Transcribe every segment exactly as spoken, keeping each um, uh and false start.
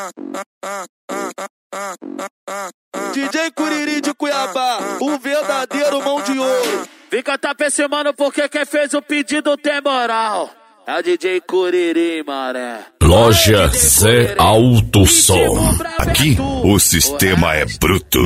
D J Curiri de Cuiabá, o verdadeiro mão de ouro. Vem cantar pra esse mano porque quem fez o pedido tem moral. É o D J Curiri, mané. Loja Zé Alto Som. Aqui o sistema é bruto.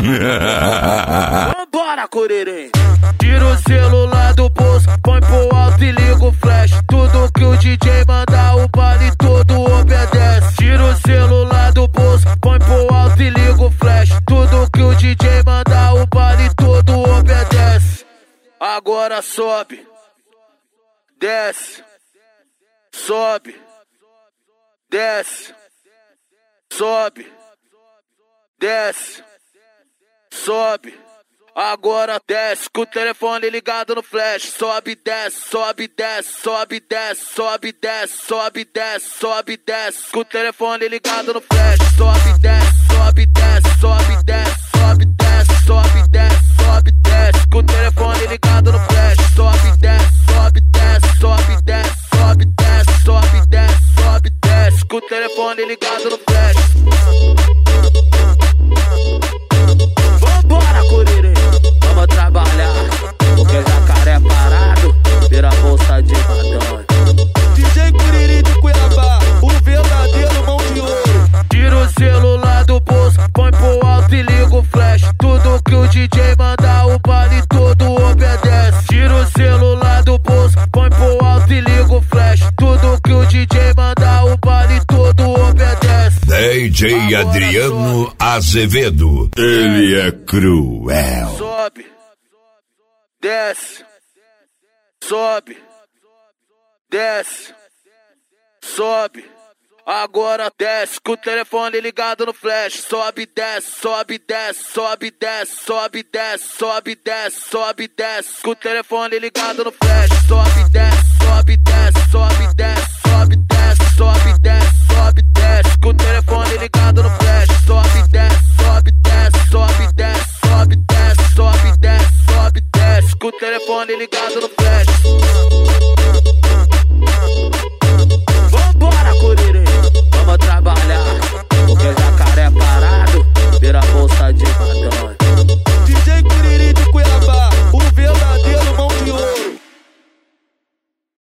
Vambora, Curiri. Tira o celular do bolso, põe pro alto e liga o flash. Tudo que o D J mandar, o baile todo obedece. Tira o celular do bolso, põe pro alto e liga o flash. Tudo que o D J mandar, o baile todo obedece. Agora sobe, desce, sobe, desce, sobe, desce, sobe. Agora desce, com o telefone ligado no flash. Sobe, desce, sobe, desce, sobe, desce, sobe, desce, sobe, desce, sobe, desce. Com o telefone ligado no flash. Sobe, desce, sobe, desce, sobe, desce, sobe, desce, sobe, desce, sobe, desce. Com o telefone ligado no flash. Sobe, desce, sobe, desce, sobe, desce, sobe, desce, sobe, desce, sobe, desce. Com o telefone ligado no flash. Vambora, Curiri. Vamos trabalhar, porque jacaré parado vira bolsa de madame. D J Curiri de Cuiabá, o verdadeiro mão de ouro. Tira o celular do bolso, põe pro alto e liga o flash. Tudo que o D J mandar, o baile todo obedece. Tira o celular do bolso, põe pro alto e liga o flash. Tudo que o D J mandar, o baile todo obedece. D J Adriano Azevedo, ele é cruel. Sobe, desce, sobe, desce, sobe. Agora desce, com o telefone ligado no flash. Sobe, desce, sobe, desce, sobe, desce, sobe, desce, sobe, desce, sobe, desce. Com o telefone ligado no flash. Sobe, desce, sobe, desce, sobe, desce, sobe, desce, sobe, desce, sobe, desce. Com o telefone ligado no flash. Sobe, desce, sobe, desce, sobe, desce, sobe, desce, sobe, desce, sobe, desce. Com o telefone ligado no flash.